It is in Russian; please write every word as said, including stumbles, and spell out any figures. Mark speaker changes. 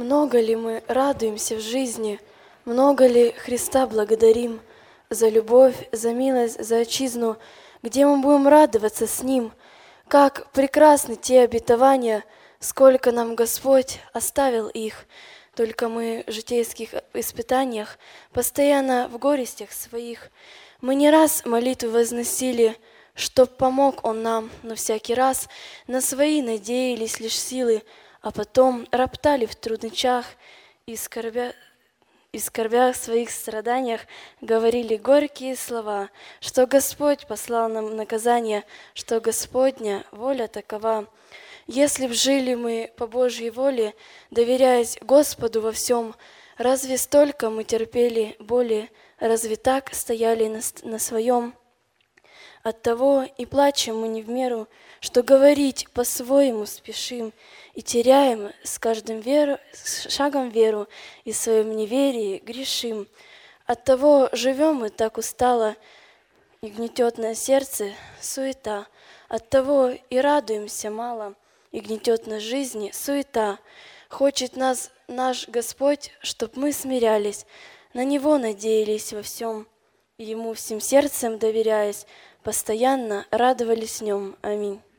Speaker 1: Много ли мы радуемся в жизни, много ли Христа благодарим за любовь, за милость, за отчизну, где мы будем радоваться с Ним, как прекрасны те обетования, сколько нам Господь оставил их, только мы в житейских испытаниях, постоянно в горестях своих. Мы не раз молитву возносили, чтоб помог Он нам, но всякий раз на свои надеялись лишь силы, а потом роптали в трудничах и скорбя, и скорбях своих страданиях говорили горькие слова, что Господь послал нам наказание, что Господня воля такова. Если б жили мы по Божьей воле, доверяясь Господу во всем, разве столько мы терпели боли, разве так стояли на, на своем? Оттого и плачем мы не в меру, что говорить по-своему спешим, и теряем с каждым веру, с шагом веру, и в своем неверии грешим. Оттого живем мы так устало, и гнетет на сердце суета. Оттого и радуемся мало, и гнетет на жизни суета. Хочет нас наш Господь, чтоб мы смирялись, на Него надеялись во всем, и Ему всем сердцем доверяясь, постоянно радовались в Нем. Аминь.